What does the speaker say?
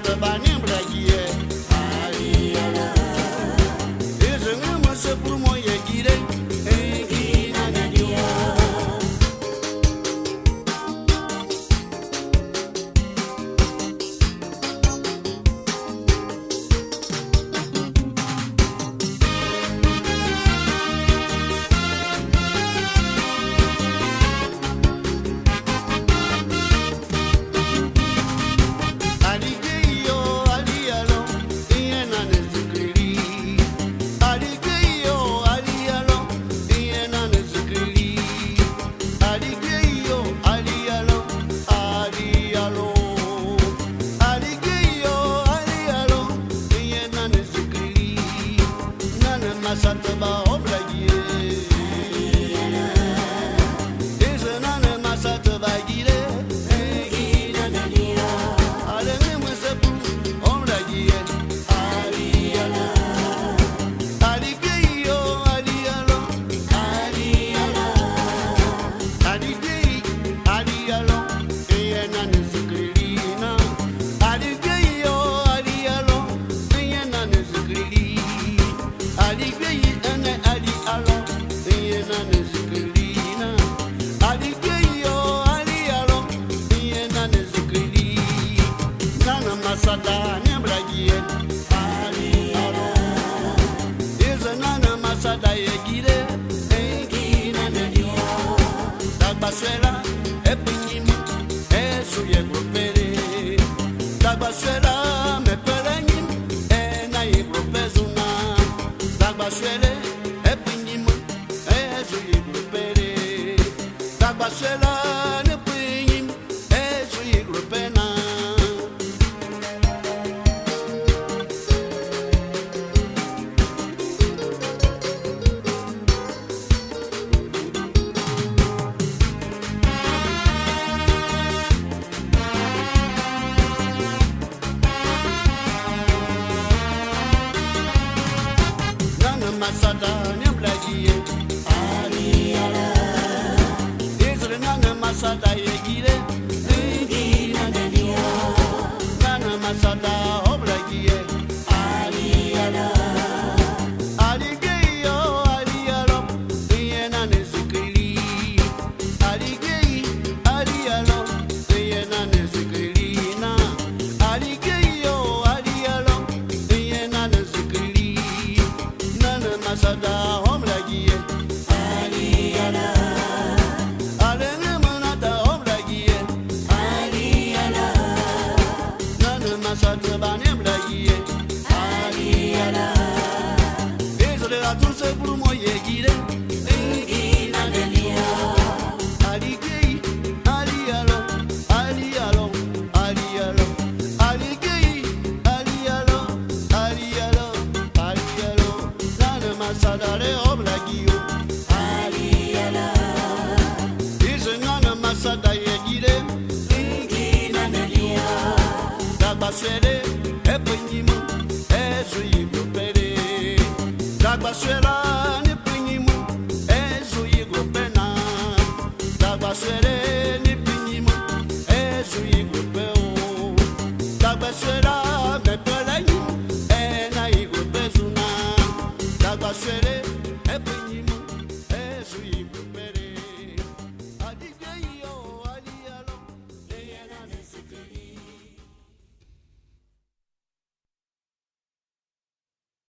masata bani mbragie. Ezenge mose pour moi yegire. Egina nedio. Masata ba obragie. Ezenane masata ba gire. Egina nedia. Alenge mwesepu obragie. Aliala. Aligeyo alialo. Aliala. Aligei alialo. Eyena nezikrina. Aligeyo alialo. Eyena nezikrina. Aligei ene ali alo, yena nezikrina. Aligei yo ali alo, yena nezikri. Nana masada nyambragie. Ali alo. Iza nana masada yegire. Egina nedio. Tagbaswela epinyimi. Esu yegropere. Tagbaswela meperenyim. Ena yegropezuna. Tagbaswele epinyim ezu yigropere. Tagbaswela nepinyim ezu yigropena. Masada nyambragie. Aliala. Ezre nana masada yegire. Egina nedia. Nana masada obragie. Aliala. Aligeyo alialo. Yena nezikri. Aligei alialo. Yena nezikrina. Aligeyo alialo. Yena nezikri. Masada omlagie. Aliala. Alene manata omlagie. Aliala. Nana masada bani omlagie. Aliala. Ezole la tulse pour moi yegire. Egina nedia. Aligei alialo. Alialo. Alialo. Aligei alialo. Alialo. Alialo. Masadare oblagio. Aliala. Izenana masada yegire. Egina nedia. Tagbaswele epenyimu ezu yigropere. Tagbaswela nepinyimu ezu yigropena. Tagbaswele nepinyimu ezu yigropeo. Tagbaswela mepelenyi ena yigropezuna. Tagbaswele